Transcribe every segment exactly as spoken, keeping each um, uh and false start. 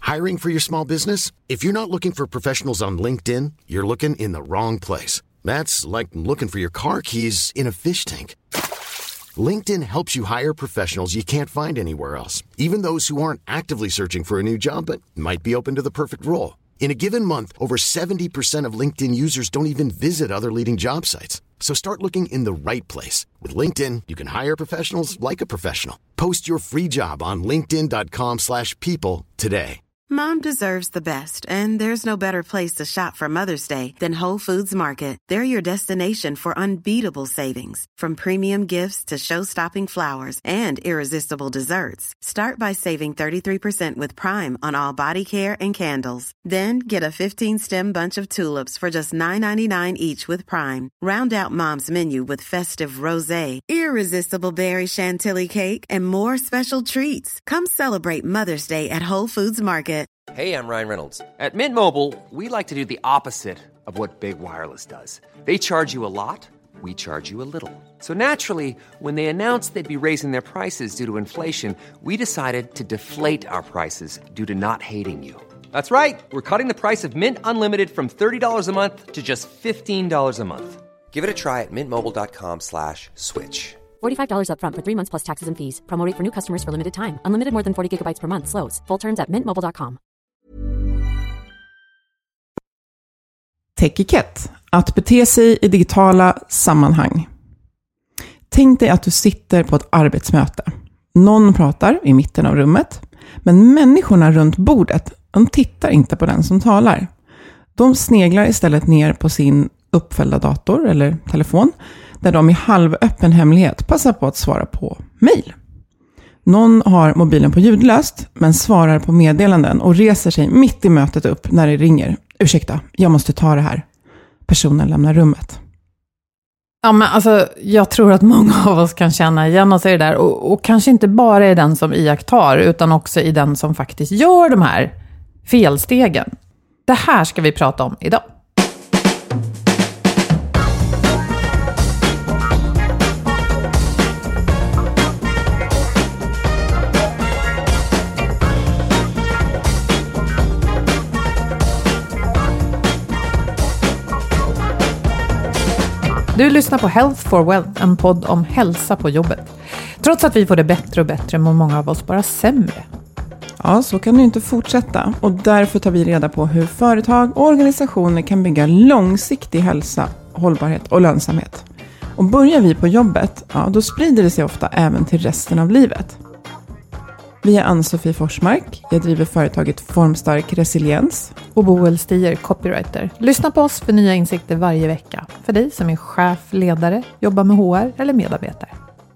Hiring for your small business? If you're not looking for professionals on LinkedIn, you're looking in the wrong place. That's like looking for your car keys in a fish tank. LinkedIn helps you hire professionals you can't find anywhere else, even those who aren't actively searching for a new job but might be open to the perfect role. In a given month, over seventy percent of LinkedIn users don't even visit other leading job sites. So start looking in the right place. With LinkedIn, you can hire professionals like a professional. Post your free job on linkedin dot com slash people today. Mom deserves the best, and there's no better place to shop for Mother's Day than Whole Foods Market. They're your destination for unbeatable savings, from premium gifts to show-stopping flowers and irresistible desserts. Start by saving thirty-three percent with Prime on all body care and candles. Then get a fifteen-stem bunch of tulips for just nine ninety-nine each with Prime. Round out Mom's menu with festive rosé, irresistible berry chantilly cake, and more special treats. Come celebrate Mother's Day at Whole Foods Market. Hey, I'm Ryan Reynolds. At Mint Mobile, we like to do the opposite of what Big Wireless does. They charge you a lot, we charge you a little. So naturally, when they announced they'd be raising their prices due to inflation, we decided to deflate our prices due to not hating you. That's right. We're cutting the price of Mint Unlimited from thirty dollars a month to just fifteen dollars a month. Give it a try at mintmobile.com slash switch. forty-five dollars up front for three months plus taxes and fees. Promo rate for new customers for limited time. Unlimited more than forty gigabytes per month. Slows full terms at mint mobile dot com. Tech-etikett. Att bete sig i digitala sammanhang. Tänk dig att du sitter på ett arbetsmöte. Någon pratar i mitten av rummet, men människorna runt bordet, de tittar inte på den som talar. De sneglar istället ner på sin uppfällda dator eller telefon, där de i halvöppen hemlighet passar på att svara på mejl. Någon har mobilen på ljudlöst men svarar på meddelanden och reser sig mitt i mötet upp när det ringer. Ursäkta, jag måste ta det här. Personen lämnar rummet. Ja, men alltså, jag tror att många av oss kan känna igen oss i det där. Och, och kanske inte bara i den som iakttar, utan också i den som faktiskt gör de här felstegen. Det här ska vi prata om idag. Du lyssnar på Health for Wealth, en podd om hälsa på jobbet. Trots att vi får det bättre och bättre mår många av oss bara sämre. Ja, så kan det inte fortsätta. Och därför tar vi reda på hur företag och organisationer kan bygga långsiktig hälsa, hållbarhet och lönsamhet. Och börjar vi på jobbet, ja, då sprider det sig ofta även till resten av livet. Vi är Ann-Sofie Forsmark. Jag driver företaget Formstark Resiliens. Och Boel Stier, copywriter. Lyssna på oss för nya insikter varje vecka. För dig som är chef, ledare, jobbar med H R eller medarbetare.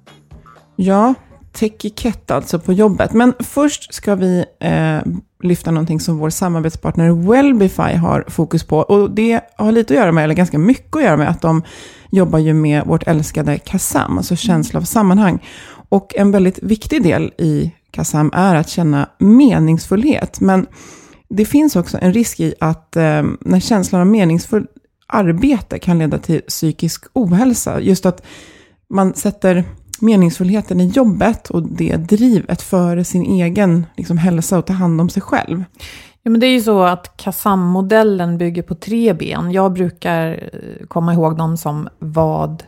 Ja, tech-etikett alltså på jobbet. Men först ska vi eh, lyfta någonting som vår samarbetspartner Wellbify har fokus på. Och det har lite att göra med, eller ganska mycket att göra med, att de jobbar ju med vårt älskade KASAM, alltså känsla av sammanhang. Och en väldigt viktig del i KASAM är att känna meningsfullhet. Men det finns också en risk i att eh, när känslan av meningsfull arbete kan leda till psykisk ohälsa. Just att man sätter meningsfullheten i jobbet och det drivet före sin egen liksom, hälsa och ta hand om sig själv. Ja, men det är ju så att KASAM-modellen bygger på tre ben. Jag brukar komma ihåg dem som vad,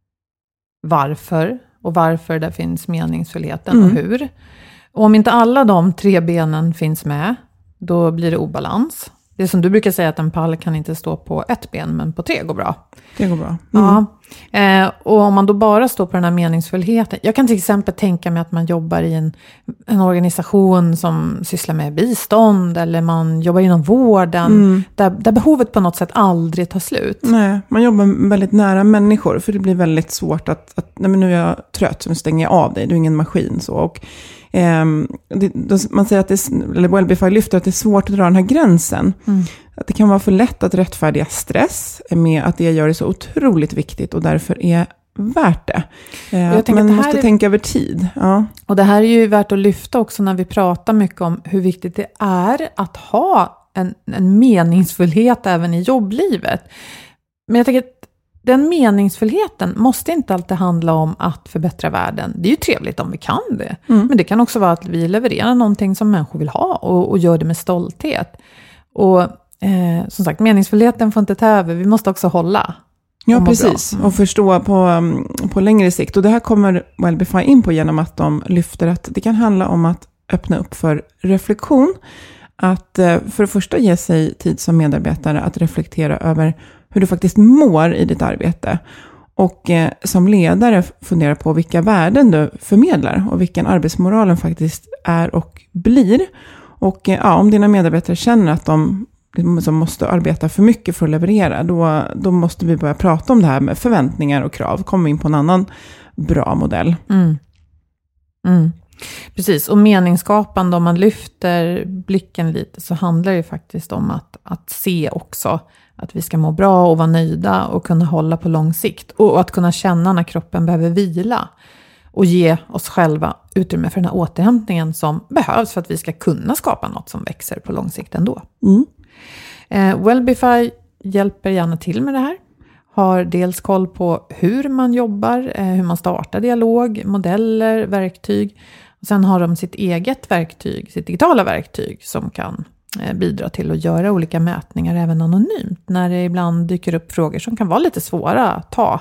varför och varför det finns meningsfullheten mm. och hur. Och om inte alla de tre benen finns med, då blir det obalans. Det är som du brukar säga, att en pall kan inte stå på ett ben, men på tre går bra. Det går bra. Mm. Ja. Eh, och om man då bara står på den här meningsfullheten. Jag kan till exempel tänka mig att man jobbar i en, en organisation som sysslar med bistånd. Eller man jobbar inom vården. Mm. Där, där behovet på något sätt aldrig tar slut. Nej, man jobbar väldigt nära människor. För det blir väldigt svårt att, att nej men nu är jag trött, så stänger jag av dig. Du är ingen maskin. Så. Och Um, det, man säger att det, eller Wellbify lyfter att det är svårt att dra den här gränsen. Mm. Att det kan vara för lätt att rättfärdiga stress med att det gör det så otroligt viktigt och därför är värt det. Uh, man måste är, tänka över tid. Ja. Och det här är ju värt att lyfta också när vi pratar mycket om hur viktigt det är att ha en, en meningsfullhet även i jobblivet. Men jag tänker att den meningsfullheten måste inte alltid handla om att förbättra världen. Det är ju trevligt om vi kan det. Mm. Men det kan också vara att vi levererar någonting som människor vill ha och, och gör det med stolthet. Och eh, som sagt, meningsfullheten får inte ta över. Vi måste också hålla. Ja, precis. Mm. Och förstå på, på längre sikt. Och det här kommer Wellbify in på genom att de lyfter att det kan handla om att öppna upp för reflektion. Att för det första ge sig tid som medarbetare att reflektera över hur du faktiskt mår i ditt arbete. Och eh, som ledare fundera på vilka värden du förmedlar och vilken arbetsmoralen faktiskt är och blir. Och eh, ja, om dina medarbetare känner att de som måste arbeta för mycket för att leverera, då, då måste vi börja prata om det här med förväntningar och krav. Kommer in på en annan bra modell. Mm. Mm. Precis, och meningsskapande, om man lyfter blicken lite, så handlar det faktiskt om att, att se också att vi ska må bra och vara nöjda och kunna hålla på lång sikt. Och att kunna känna när kroppen behöver vila. Och ge oss själva utrymme för den här återhämtningen som behövs för att vi ska kunna skapa något som växer på lång sikt ändå. Mm. Eh, Wellbify hjälper gärna till med det här. Har dels koll på hur man jobbar, eh, hur man startar dialog, modeller, verktyg. Och sen har de sitt eget verktyg, sitt digitala verktyg som kan eh, bidra till att göra olika mätningar även anonymt. När det ibland dyker upp frågor som kan vara lite svåra att ta.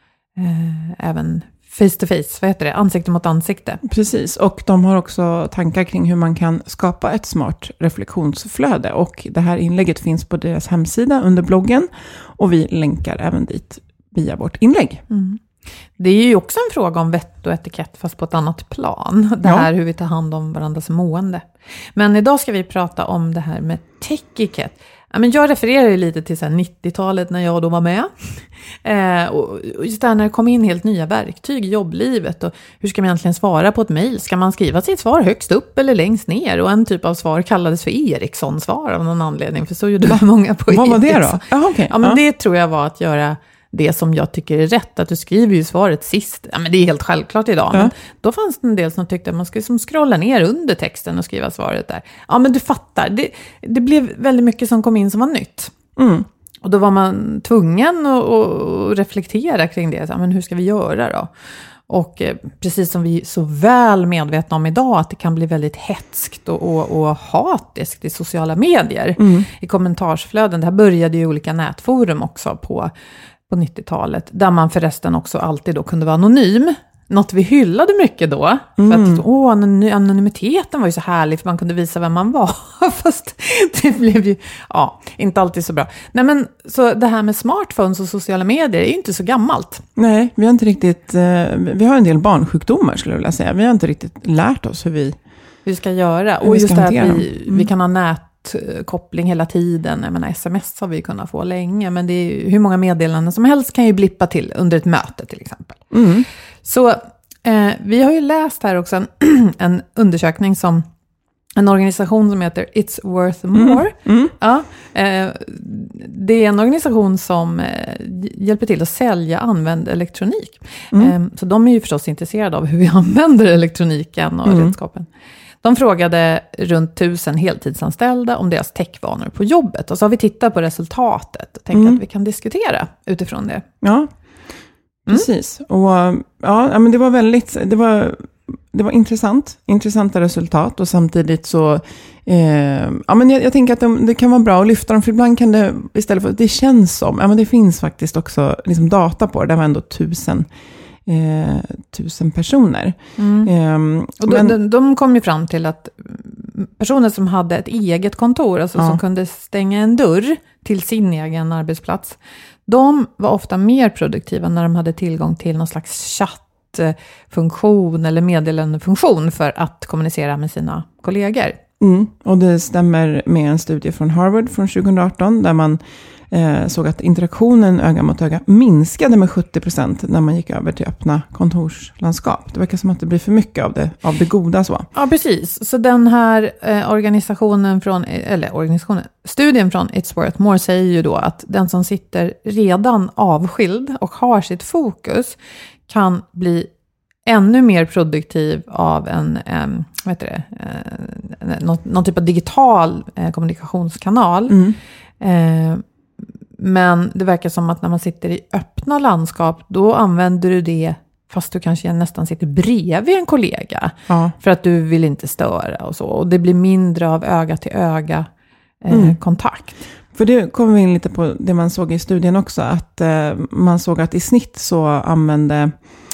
Eh, även face to face, vad heter det? Ansikte mot ansikte. Precis, och de har också tankar kring hur man kan skapa ett smart reflektionsflöde. Och det här inlägget finns på deras hemsida under bloggen. Och vi länkar även dit via vårt inlägg. Mm. Det är ju också en fråga om vett och etikett fast på ett annat plan. Det här ja. hur vi tar hand om varandras mående. Men idag ska vi prata om det här med tech-etikett. Ja, men jag refererar ju lite till så här nittiotalet när jag då var med. Eh, och just där när det kom in helt nya verktyg i jobblivet. Och hur ska man egentligen svara på ett mejl? Ska man skriva sitt svar högst upp eller längst ner? Och en typ av svar kallades för Ericsson-svar av någon anledning. För så gjorde det många på Vad var det Ericsson. då? Ah, okay. Ja, men ah. det tror jag var att göra det som jag tycker är rätt. Att du skriver ju svaret sist. Ja, men det är helt självklart idag. Ja. Men då fanns det en del som tyckte att man skulle som scrolla ner under texten och skriva svaret där. Ja, men du fattar. Det, det blev väldigt mycket som kom in som var nytt. Mm. Och då var man tvungen att, att reflektera kring det. Så, men hur ska vi göra då? Och eh, precis som vi är så väl medvetna om idag att det kan bli väldigt hetskt och, och, och hatiskt i sociala medier. Mm. I kommentarsflöden. Det här började ju i olika nätforum också på, på nittiotalet. Där man förresten också alltid då kunde vara anonym. Något vi hyllade mycket då. Mm. För att åh, anonymiteten var ju så härlig för man kunde visa vem man var. Fast det blev ju ja, inte alltid så bra. Nej, men så det här med smartphones och sociala medier är ju inte så gammalt. Nej, vi har inte riktigt, vi har en del barnsjukdomar skulle jag vilja säga. Vi har inte riktigt lärt oss hur vi, hur vi ska göra. Och just ska det att vi, mm. vi kan ha nätkoppling hela tiden. Jag menar, sms har vi kunnat få länge. Men det är ju, hur många meddelanden som helst kan ju blippa till under ett möte till exempel. Mm. Så eh, vi har ju läst här också en, en undersökning som en organisation som heter It's Worth More. Mm. Mm. Ja, eh, det är en organisation som eh, hjälper till att sälja använd elektronik. Mm. Eh, så de är ju förstås intresserade av hur vi använder elektroniken och mm. redskapen. De frågade runt tusen heltidsanställda om deras techvanor på jobbet. Och så har vi tittat på resultatet och tänkt mm. att vi kan diskutera utifrån det. Ja, precis. Mm. Och ja, men det var väldigt, det var, det var intressant, intressanta resultat. Och samtidigt så, eh, ja men jag, jag tänker att de, det kan vara bra att lyfta dem. För ibland kan det, istället för, det känns som, ja men det finns faktiskt också liksom data på det. Det var ändå tusen Eh, tusen personer. Mm. Eh, och de, men, de, de kom ju fram till att personer som hade ett eget kontor, alltså ja. som kunde stänga en dörr till sin egen arbetsplats, de var ofta mer produktiva när de hade tillgång till någon slags chattfunktion eller meddelandefunktion för att kommunicera med sina kollegor. Mm, och det stämmer med en studie från Harvard från tjugoarton där man eh, såg att interaktionen öga mot öga minskade med sjuttio procent när man gick över till öppna kontorslandskap. Det verkar som att det blir för mycket av det, av det goda så. Ja, precis. Så den här eh, organisationen från, eller organisationen, studien från It's Worth More säger ju då att den som sitter redan avskild och har sitt fokus kan bli ännu mer produktiv av en, en vad heter det, eh, någon, någon typ av digital eh, kommunikationskanal. Mm. Eh, Men det verkar som att när man sitter i öppna landskap, då använder du det fast du kanske nästan sitter bredvid en kollega. Ja. För att du vill inte störa och så. Och det blir mindre av öga till öga eh, mm. kontakt. För det kommer vi in lite på det man såg i studien också. Att eh, man såg att i snitt så använde...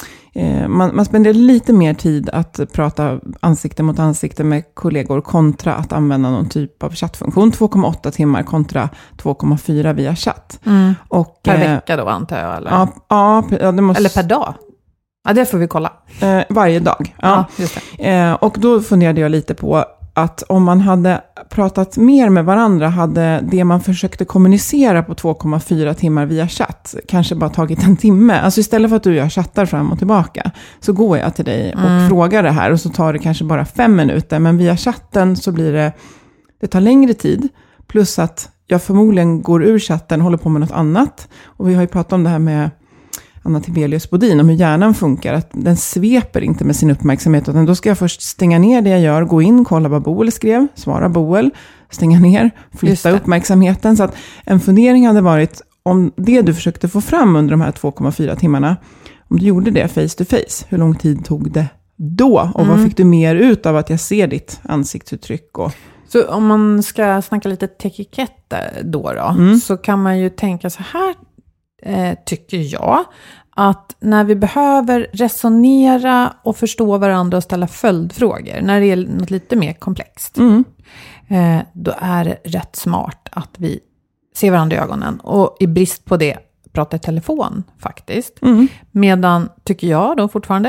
Eh, man, man spenderade lite mer tid att prata ansikte mot ansikte med kollegor kontra att använda någon typ av chattfunktion. två komma åtta timmar kontra två komma fyra via chatt. Mm. Och, per eh, vecka då antar jag? Eller, ja, ja, ja, det måste, eller per dag? Ja, det får vi kolla. Eh, varje dag. Ja. Ja, just det. Eh, och då funderade jag lite på att om man hade pratat mer med varandra hade det man försökte kommunicera på två komma fyra timmar via chatt kanske bara tagit en timme. Alltså istället för att du och jag chattar fram och tillbaka så går jag till dig och mm. frågar det här och så tar det kanske bara fem minuter. Men via chatten så blir det, det tar längre tid. Plus att jag förmodligen går ur chatten och håller på med något annat. Och vi har ju pratat om det här med Anna Tibelius Bodin, om hur hjärnan funkar, att den sveper inte med sin uppmärksamhet, utan då ska jag först stänga ner det jag gör, gå in, kolla vad Boel skrev, svara Boel, stänga ner, flytta uppmärksamheten. Så att en fundering hade varit, om det du försökte få fram under de här två komma fyra timmarna, om du gjorde det face to face, hur lång tid tog det då? Och mm. vad fick du mer ut av att jag ser ditt ansiktsuttryck? Och... Så om man ska snacka lite teknikett då, då mm. så kan man ju tänka så här, Eh, tycker jag, att när vi behöver resonera och förstå varandra och ställa följdfrågor, när det är något lite mer komplext, mm. eh, då är det rätt smart att vi ser varandra i ögonen och i brist på det prata i telefon faktiskt. Mm. Medan, tycker jag då fortfarande,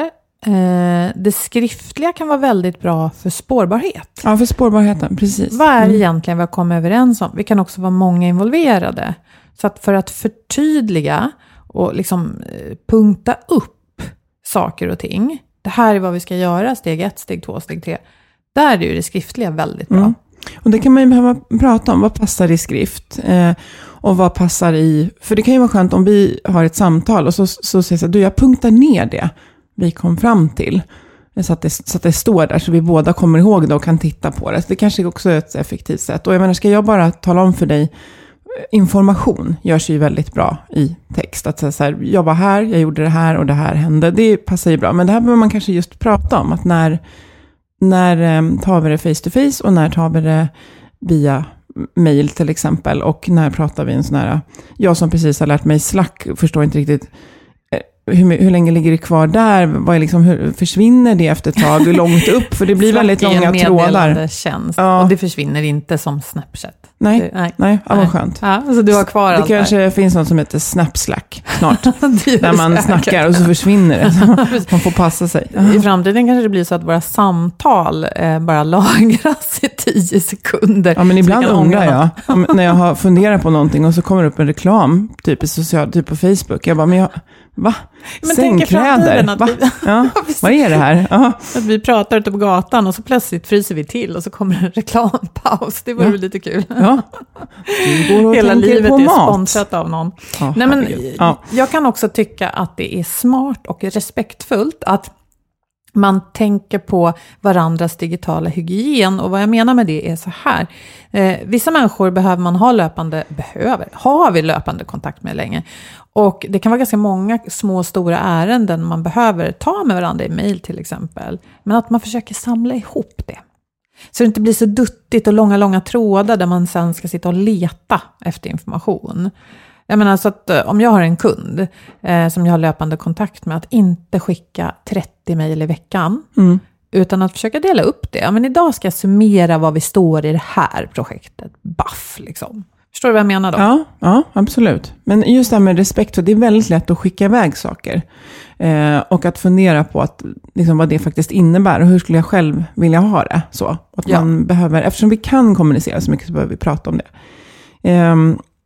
eh, det skriftliga kan vara väldigt bra för spårbarhet. Ja, för spårbarheten, precis. Vad är det mm. egentligen vi har kommit överens om? Vi kan också vara många involverade. Så att för att förtydliga och liksom punkta upp saker och ting. Det här är vad vi ska göra, steg ett, steg två, steg tre. Där är ju det skriftliga väldigt bra. Mm. Och det kan man ju behöva prata om. Vad passar i skrift? Eh, och vad passar i... För det kan ju vara skönt om vi har ett samtal och så, så säger jag du, jag punktar ner det vi kom fram till. Så att, det, så att det står där så vi båda kommer ihåg det och kan titta på det. Så det kanske också är ett effektivt sätt. Och jag menar, ska jag bara tala om för dig, information görs ju väldigt bra i text. Att säga så här, jag var här, jag gjorde det här och det här hände. Det passar ju bra. Men det här behöver man kanske just prata om. Att när, när tar vi det face to face och när tar vi det via mail till exempel. Och när pratar vi en sån här... Jag som precis har lärt mig Slack förstår inte riktigt... Hur, hur länge ligger det kvar där? Vad är liksom, hur försvinner det efter ett tag? Hur långt upp? För det blir väldigt långa trådar. Tjänst, ja. Och det försvinner inte som Snapchat. Nej, det, nej, nej, ja, vad skönt. Ja, så du har kvar det allt kanske där. Finns något som heter Snapslack snart. Där man snackar och så försvinner det. Man får passa sig. I framtiden kanske det blir så att våra samtal eh, bara lagras i tio sekunder. Ja, men ibland undrar jag. Om, när jag har funderat på någonting och så kommer upp en reklam, typ i social, typ på Facebook. Jag bara, men jag... Va? Men sängkläder? Va? Vi, ja. Vad är det här? Ja. Att vi pratar ute på gatan och så plötsligt fryser vi till och så kommer en reklampaus. Det vore ja. lite kul. Ja. Hela livet är sponsrat av någon. Ja, Nej, men ja. Jag kan också tycka att det är smart och respektfullt att man tänker på varandras digitala hygien. Och vad jag menar med det är så här. Eh, vissa människor behöver man ha löpande, behöver, har vi löpande kontakt med länge. Och det kan vara ganska många små och stora ärenden man behöver ta med varandra i mejl till exempel. Men att man försöker samla ihop det. Så det inte blir så duttigt och långa, långa trådar där man sen ska sitta och leta efter information. Jag menar så att om jag har en kund eh, som jag har löpande kontakt med, att inte skicka trettio mejl i veckan. Mm. Utan att försöka dela upp det. Ja, men idag ska jag summera vad vi står i det här projektet. Baff liksom. Förstår du vad jag menar då? Ja, ja, absolut. Men just det här med respekt, för det är väldigt lätt att skicka iväg saker. Eh, och att fundera på att, liksom, vad det faktiskt innebär. Och hur skulle jag själv vilja ha det? Så. Att ja. man behöver, eftersom vi kan kommunicera så mycket så behöver vi prata om det. Eh,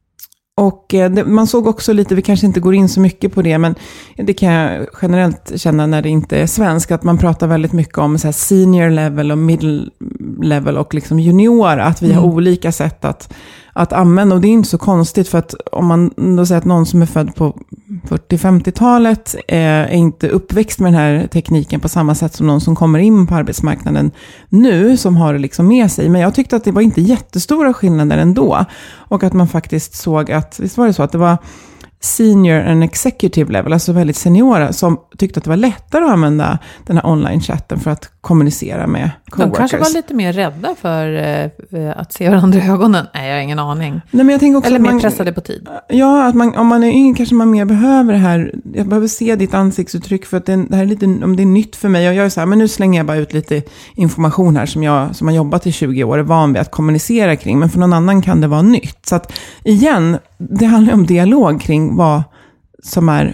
och det, man såg också lite, vi kanske inte går in så mycket på det, men det kan jag generellt känna när det inte är svensk, att man pratar väldigt mycket om så här senior level och middle level och liksom junior, att vi mm. har olika sätt att, att använda. Och det är inte så konstigt, för att om man då säger att någon som är född på fyrtio-femtiotalet är inte uppväxt med den här tekniken på samma sätt som någon som kommer in på arbetsmarknaden nu, som har det liksom med sig. Men jag tyckte att det var inte jättestora skillnader ändå. Och att man faktiskt såg att, visst var det så att det var senior and executive level, alltså väldigt seniora, som tyckte att det var lättare att använda den här online-chatten för att kommunicera med coworkers. De kanske var lite mer rädda för eh, att se varandra i ögonen. Nej, jag har ingen aning. Nej, men jag tänker också Eller mer man, pressade på tid. Ja, att man, om man är yngre kanske man mer behöver det här. Jag behöver se ditt ansiktsuttryck, för att det, det här är lite, om det är nytt för mig. Och jag är så här, men nu slänger jag bara ut lite information här som jag som har jobbat i tjugo år är van vid att kommunicera kring. Men för någon annan kan det vara nytt. Så att igen, det handlar om dialog kring vad som är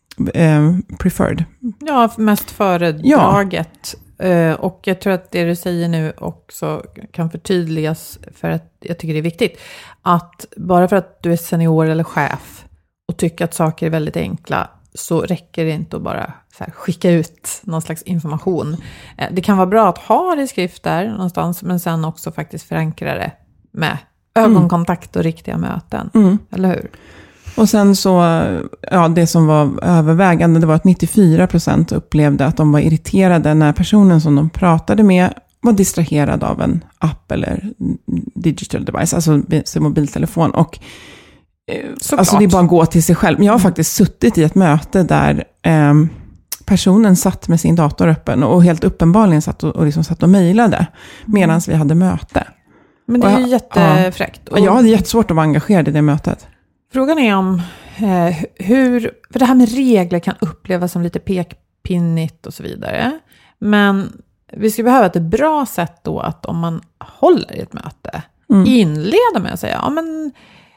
eh, preferred. Ja, mest föredraget. Ja. Uh, och jag tror att det du säger nu också kan förtydligas, för att jag tycker det är viktigt. Att bara för att du är senior eller chef och tycker att saker är väldigt enkla, så räcker det inte att bara så här skicka ut någon slags information. Uh, det kan vara bra att ha det i skrift där någonstans, men sen också faktiskt förankra det med ögonkontakt och riktiga möten. Mm. Eller hur? Och sen så, ja, det som var övervägande, det var att nittiofyra procent upplevde att de var irriterade när personen som de pratade med var distraherad av en app eller digital device, alltså mobiltelefon. Och Såklart. Alltså det är bara att gå till sig själv. Men jag har faktiskt suttit i ett möte där eh, personen satt med sin dator öppen och helt uppenbarligen satt och, och liksom satt och mejlade medan vi hade möte. Men det är ju jättefräckt. Ja, och jag hade jättesvårt att vara engagerad i det mötet. Frågan är om eh, hur, för det här med regler kan upplevas som lite pekpinnigt och så vidare. Men vi skulle behöva ett bra sätt då att om man håller i ett möte, mm. inleda med att säga, ja men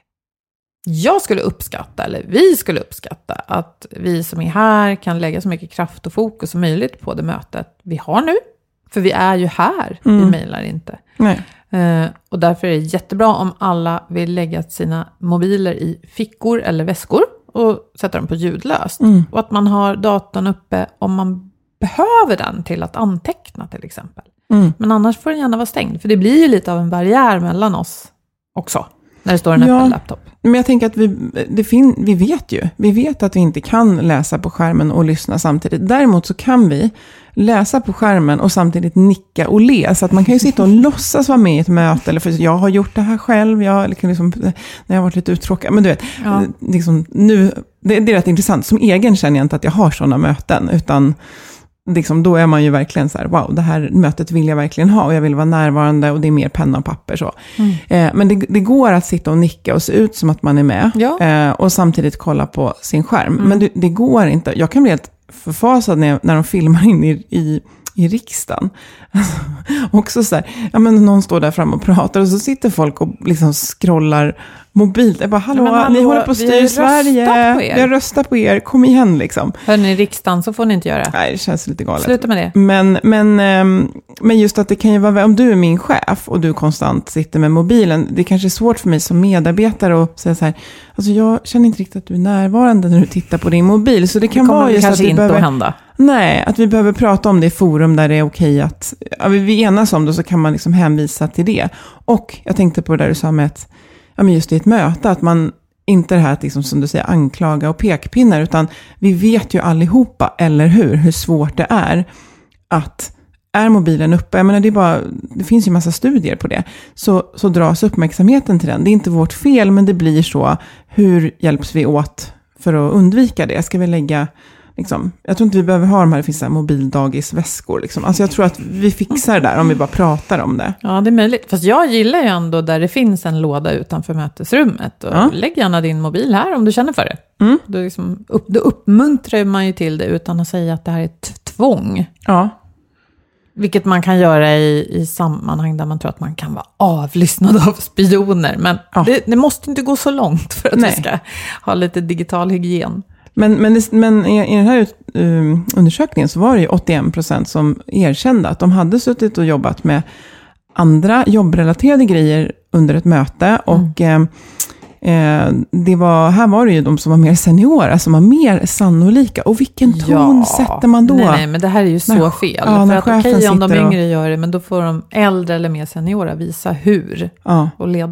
jag skulle uppskatta, eller vi skulle uppskatta att vi som är här kan lägga så mycket kraft och fokus som möjligt på det mötet vi har nu. För vi är ju här, mm. vi mejlar inte. Nej. Uh, och därför är det jättebra om alla vill lägga sina mobiler i fickor eller väskor och sätta dem på ljudlöst. Mm. Och att man har datorn uppe om man behöver den till att anteckna till exempel. Mm. Men annars får den gärna vara stängd. För det blir ju lite av en barriär mellan oss också. När det står en ja, öppen laptop. Men jag tänker att vi, det fin, vi vet ju. Vi vet att vi inte kan läsa på skärmen och lyssna samtidigt. Däremot så kan vi läsa på skärmen och samtidigt nicka och le. Så att man kan ju sitta och låtsas vara med i ett möte. Eller för jag har gjort det här själv. Jag, liksom, när jag har varit lite uttråkad. Men du vet, ja. liksom, nu, det, det är rätt intressant. Som egen känner jag inte att jag har sådana möten. Utan liksom, då är man ju verkligen så här, wow, det här mötet vill jag verkligen ha och jag vill vara närvarande och det är mer penna och papper så. Mm. Eh, men det, det går att sitta och nicka och se ut som att man är med ja. eh, och samtidigt kolla på sin skärm. Mm. Men det, det går inte. Jag kan bli helt förfasad när, när de filmar in i, i, i riksdagen. Alltså, också så här, ja men någon står där fram och pratar och så sitter folk och liksom scrollar mobilt. Jag bara, hallå, ja, hallå ni håller på att styra Sverige. Jag röstar på er. Kom igen liksom. Hörrni, i riksdagen så får ni inte göra. Nej, det känns lite galet. Sluta med det. Men, men, men just att det kan ju vara, om du är min chef och du konstant sitter med mobilen, det kanske är svårt för mig som medarbetare att säga så här, alltså jag känner inte riktigt att du är närvarande när du tittar på din mobil. Så det kan det vara just att vi inte behöver, att hända. Nej, att vi behöver prata om det i forum där det är okej att, ja, vi enas om det, så kan man liksom hänvisa till det. Och jag tänkte på det där du sa med att, ja men just i ett möte, att man inte det här att liksom, som du säger, anklaga och pekpinnar, utan vi vet ju allihopa, eller hur, hur svårt det är att är mobilen uppe, jag menar det är bara, det finns ju massa studier på det, så, så dras uppmärksamheten till den. Det är inte vårt fel, men det blir så. Hur hjälps vi åt för att undvika det? Ska vi lägga liksom, jag tror inte vi behöver ha de här, det finns så här mobildagisväskor liksom. Alltså jag tror att vi fixar det där om vi bara pratar om det. Ja, det är möjligt. Fast jag gillar ju ändå där det finns en låda utanför mötesrummet. Och ja. Lägg gärna din mobil här om du känner för det. Mm. Då, liksom upp, då uppmuntrar man ju till det utan att säga att det här är ett tvång. Ja. Vilket man kan göra i, i sammanhang där man tror att man kan vara avlyssnad av spioner. Men ja. det, det måste inte gå så långt för att Nej. vi ska ha lite digital hygien. Men, men, men i den här uh, undersökningen så var det ju åttioen procent som erkände att de hade suttit och jobbat med andra jobbrelaterade grejer under ett möte. Och mm. eh, det var, här var det ju de som var mer seniora, som var mer sannolika. Och vilken ton ja. sätter man då? Nej, nej, men det här är ju så när, fel. Ja, för att okej okay, om de yngre och... gör det, men då får de äldre eller mer seniora visa hur ja. och leda.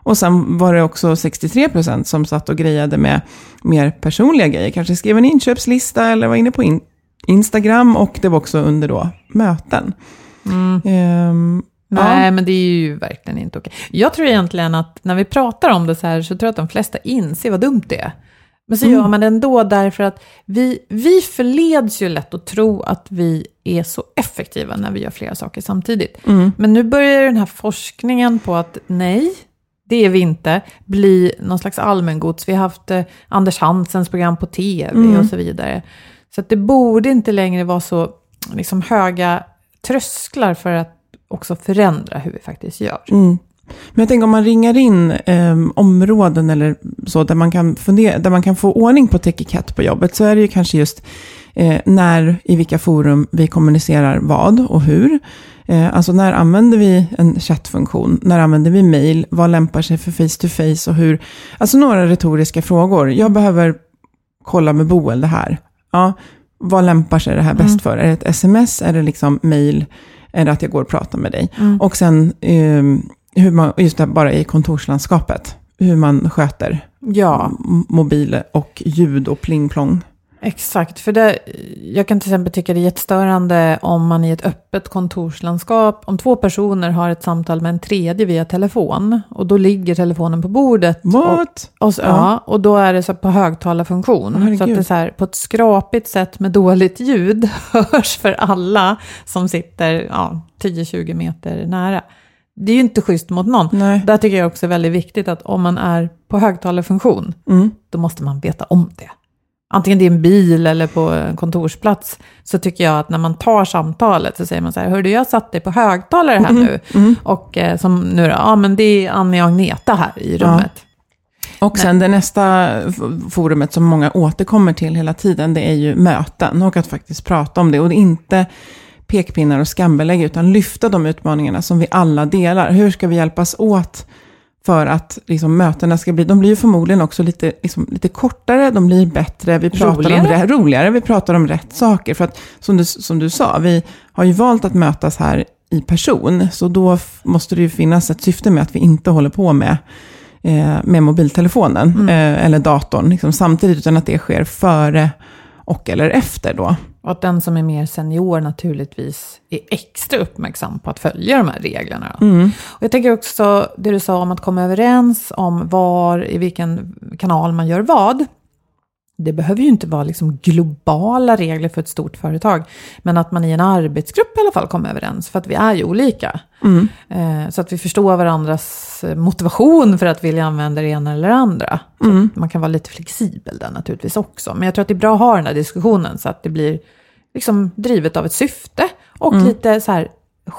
Och sen var det också sextiotre procent som satt och grejade med mer personliga grejer. Kanske skrev en inköpslista eller var inne på in- Instagram. Och det var också under då möten. Mm. Um, Nej, ja. men det är ju verkligen inte okej. Jag tror egentligen att när vi pratar om det så här så tror jag att de flesta inser vad dumt det är. Men så mm. gör man det ändå därför att vi, vi förleds ju lätt att tro att vi är så effektiva när vi gör flera saker samtidigt. Mm. Men nu börjar den här forskningen på att nej, det är vi inte, bli någon slags allmängods. Vi har haft eh, Anders Hansens program på tv mm. och så vidare. Så att det borde inte längre vara så liksom, höga trösklar för att också förändra hur vi faktiskt gör. Mm. Men jag tänker om man ringar in eh, områden eller så där man kan fundera, där man kan få ordning på etikett på jobbet, så är det ju kanske just eh, när, i vilka forum vi kommunicerar vad och hur. Eh, alltså när använder vi en chattfunktion, när använder vi mail, vad lämpar sig för face to face och hur. Alltså några retoriska frågor. Jag behöver kolla med Boel det här. Ja, vad lämpar sig det här bäst mm. för? Är det ett sms, är det liksom mail, är det att jag går och pratar med dig? Mm. Och sen eh, hur man, just det, bara i kontorslandskapet, hur man sköter ja. mobil och ljud och pling-plong. Exakt, för det, jag kan till exempel tycka det är jättestörande om man i ett öppet kontorslandskap, om två personer har ett samtal med en tredje via telefon och då ligger telefonen på bordet. What? Och, och, så, ja. Ja, och då är det så på högtalarfunktion. Oh, så att det är så här, på ett skrapigt sätt med dåligt ljud hörs för alla som sitter ja, tio till tjugo meter nära. Det är ju inte schysst mot någon. Nej. Där tycker jag också är väldigt viktigt att om man är på högtalarfunktion, mm. då måste man veta om det. Antingen det är en bil eller på en kontorsplats, så tycker jag att när man tar samtalet så säger man så här: hörde jag satt dig på högtalare här mm. nu. Mm. Och eh, som nu då, ja men det är Annie och Agneta här i rummet. Ja. Och sen det nästa forumet som många återkommer till hela tiden, det är ju möten. Och att faktiskt prata om det och inte pekpinnar och skambelägg, utan lyfta de utmaningarna som vi alla delar. Hur ska vi hjälpas åt för att liksom, mötena ska bli, de blir ju förmodligen också lite, liksom, lite kortare, de blir bättre, vi pratar roligare. om roligare, vi pratar om rätt saker. För att som du, som du sa, vi har ju valt att mötas här i person, så då f- måste det ju finnas ett syfte med att vi inte håller på med, eh, med mobiltelefonen mm. eh, eller datorn liksom, samtidigt, utan att det sker före och eller efter då. Och att den som är mer senior naturligtvis är extra uppmärksam på att följa de här reglerna. Mm. Och jag tänker också det du sa om att komma överens om var, i vilken kanal man gör vad. Det behöver ju inte vara liksom globala regler för ett stort företag. Men att man i en arbetsgrupp i alla fall kommer överens. För att vi är ju olika. Mm. Eh, så att vi förstår varandras motivation för att vilja använda det ena eller det andra. Mm. Man kan vara lite flexibel där naturligtvis också. Men jag tror att det är bra att ha den här diskussionen. Så att det blir liksom drivet av ett syfte. Och mm. lite så här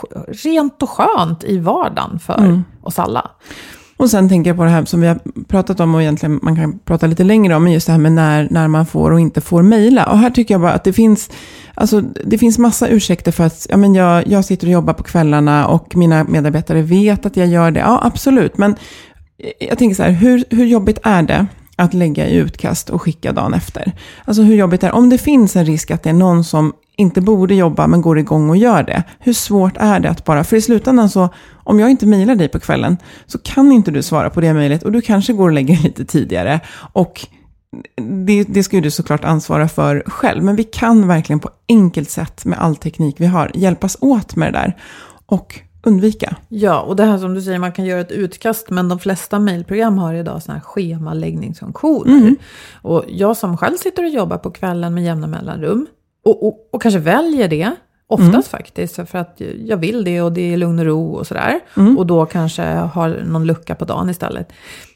rent och skönt i vardagen för mm. oss alla. Och sen tänker jag på det här som vi har pratat om och egentligen man kan prata lite längre om, men just det här med när, när man får och inte får mejla. Och här tycker jag bara att det finns, alltså, det finns massa ursäkter för att ja, men jag, jag sitter och jobbar på kvällarna och mina medarbetare vet att jag gör det. Ja, absolut. Men jag tänker så här, hur, hur jobbigt är det att lägga i utkast och skicka dagen efter? Alltså hur jobbigt är det? Om det finns en risk att det är någon som inte borde jobba men går igång och gör det. Hur svårt är det att bara, för i slutändan så, om jag inte mejlar dig på kvällen så kan inte du svara på det mejlet och du kanske går och lägger lite tidigare. Och det, det ska ju du såklart ansvara för själv. Men vi kan verkligen på enkelt sätt med all teknik vi har hjälpas åt med det där och undvika. Ja, och det här som du säger, man kan göra ett utkast, men de flesta mejlprogram har idag såna här schemaläggningsfunktioner. Mm. Och jag som själv sitter och jobbar på kvällen med jämna mellanrum och, och, och kanske väljer det oftast mm. faktiskt för att jag vill det och det är lugn och ro och sådär. Mm. Och då kanske har någon lucka på dagen istället.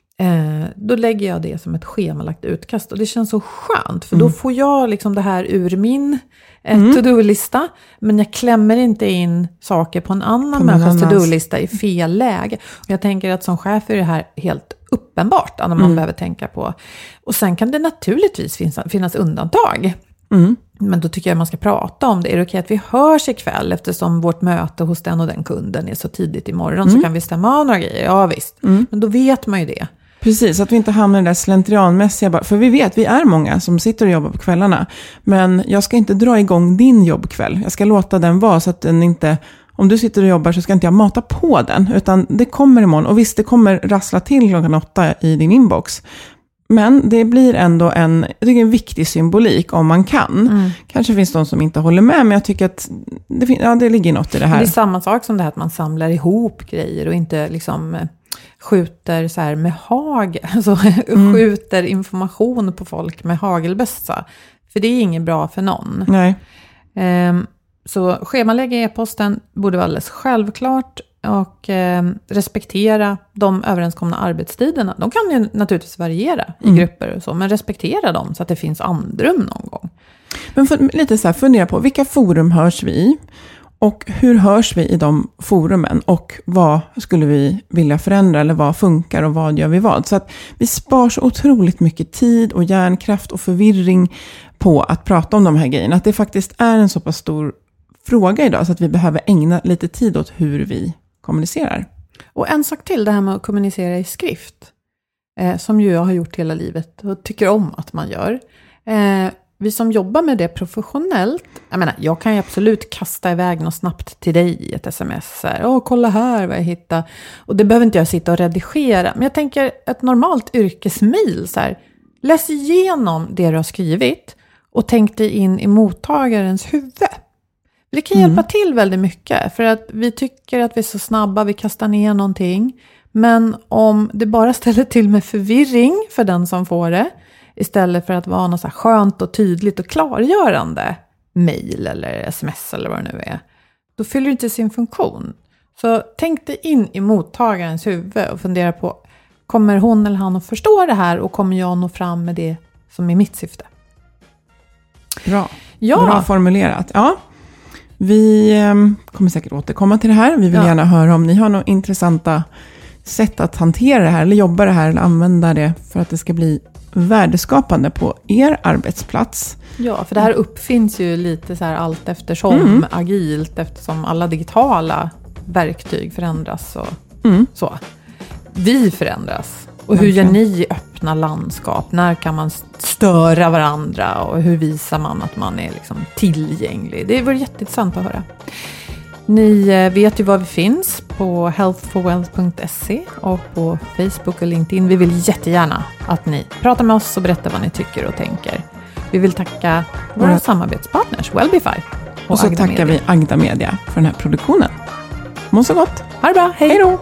Eh, då lägger jag det som ett schemalagt utkast och det känns så skönt för mm. då får jag liksom det här ur min eh, mm. to-do-lista, men jag klämmer inte in saker på en annan människas to-do-lista i fel läge. Och jag tänker att som chef är det här helt uppenbart att man mm. behöver tänka på. Och sen kan det naturligtvis finnas, finnas undantag. Mm. Men då tycker jag man ska prata om det. Är det okej att vi hörs ikväll eftersom vårt möte hos den och den kunden är så tidigt imorgon mm. så kan vi stämma av några grejer? Ja visst, mm. men då vet man ju det. Precis, att vi inte hamnar i det där slentrianmässiga. För vi vet, vi är många som sitter och jobbar på kvällarna. Men jag ska inte dra igång din jobbkväll. Jag ska låta den vara så att den inte, om du sitter och jobbar så ska inte jag mata på den, utan det kommer imorgon. Och visst, det kommer rassla till klockan åtta i din inbox. Men det blir ändå en, jag tycker en viktig symbolik om man kan. Mm. Kanske finns de som inte håller med, men jag tycker att det, ja, det ligger något i det här. Det är samma sak som det här att man samlar ihop grejer och inte liksom skjuter så här med hagel, alltså mm. skjuter information på folk med hagelbössa. För det är inget bra för någon. Nej. Um, så schemalägga e-posten borde vara alldeles självklart. Och eh, respektera de överenskomna arbetstiderna. De kan ju naturligtvis variera i mm. grupper och så. Men respektera dem så att det finns andrum någon gång. Men för, lite så här, fundera på vilka forum hörs vi i? Och hur hörs vi i de forumen? Och vad skulle vi vilja förändra? Eller vad funkar och vad gör vi vad? Så att vi spar så otroligt mycket tid och hjärnkraft och förvirring på att prata om de här grejerna. Att det faktiskt är en så pass stor fråga idag så att vi behöver ägna lite tid åt hur vi kommunicerar. Och en sak till, det här med att kommunicera i skrift. Eh, som ju jag har gjort hela livet och tycker om att man gör. Eh, vi som jobbar med det professionellt. Jag menar, jag kan ju absolut kasta iväg något snabbt till dig i ett sms. Åh, kolla här vad jag hittar. Och det behöver inte jag sitta och redigera. Men jag tänker ett normalt yrkesmail så här. Läs igenom det du har skrivit. Och tänk dig in i mottagarens huvud. Det kan hjälpa mm. till väldigt mycket. För att vi tycker att vi är så snabba. Vi kastar ner någonting. Men om det bara ställer till med förvirring för den som får det. Istället för att vara något så här skönt och tydligt och klargörande. Mail eller sms eller vad det nu är. Då fyller det inte sin funktion. Så tänk dig in i mottagarens huvud. Och fundera på. Kommer hon eller han att förstå det här. Och kommer jag nå fram med det som är mitt syfte. Bra. Ja. Bra formulerat. Ja. Vi kommer säkert återkomma till det här. Vi vill ja. gärna höra om ni har några intressanta sätt att hantera det här. Eller jobba det här eller använda det för att det ska bli värdeskapande på er arbetsplats. Ja, för det här uppfinns ju lite så här allt eftersom mm. agilt. Eftersom alla digitala verktyg förändras. Och mm. så. Vi förändras. Och hur gör ni i öppna landskap? När kan man störa varandra? Och hur visar man att man är liksom tillgänglig? Det var jätteintressant att höra. Ni vet ju var vi finns på health for wealth punkt se och på Facebook och LinkedIn. Vi vill jättegärna att ni pratar med oss och berättar vad ni tycker och tänker. Vi vill tacka våra mm. samarbetspartners, Wellbify. Och, och så Agda tackar Media. vi Agda Media för den här produktionen. Må så gott. Ha det bra. Hej. Hej då.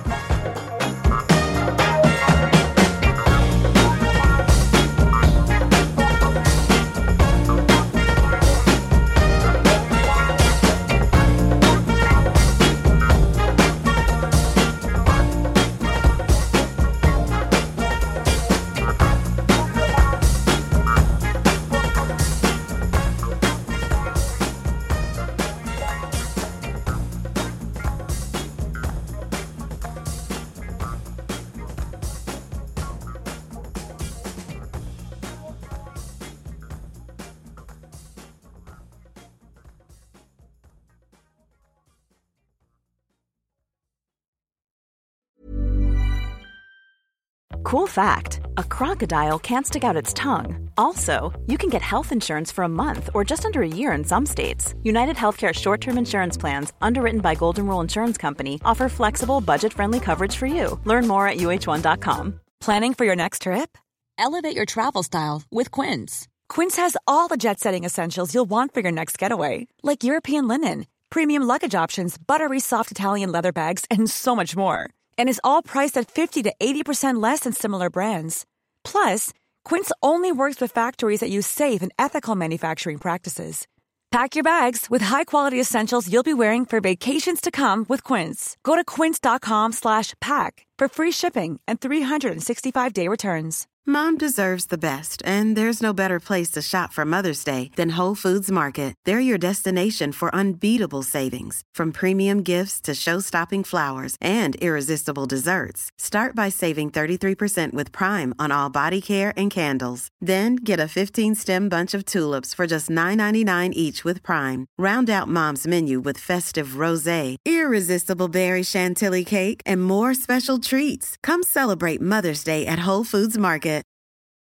Cool fact, a crocodile can't stick out its tongue. Also, you can get health insurance for a month or just under a year in some states. United Healthcare short-term insurance plans, underwritten by Golden Rule Insurance Company, offer flexible, budget-friendly coverage for you. Learn more at U H one dot com. Planning for your next trip? Elevate your travel style with Quince. Quince has all the jet-setting essentials you'll want for your next getaway, like European linen, premium luggage options, buttery soft Italian leather bags, and so much more. And is all priced at fifty to eighty percent less than similar brands. Plus, Quince only works with factories that use safe and ethical manufacturing practices. Pack your bags with high-quality essentials you'll be wearing for vacations to come with Quince. Go to quince dot com slash pack for free shipping and three sixty-five day returns. Mom deserves the best, and there's no better place to shop for Mother's Day than Whole Foods Market. They're your destination for unbeatable savings, from premium gifts to show-stopping flowers and irresistible desserts. Start by saving thirty-three percent with Prime on all body care and candles. Then get a fifteen-stem bunch of tulips for just nine ninety-nine each with Prime. Round out Mom's menu with festive rosé, irresistible berry chantilly cake, and more special treats. Come celebrate Mother's Day at Whole Foods Market.